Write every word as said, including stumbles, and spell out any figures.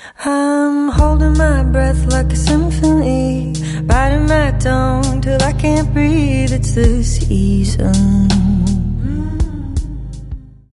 I'm holding my breath like a symphony, biting my tongue till I can't breathe. It's the season.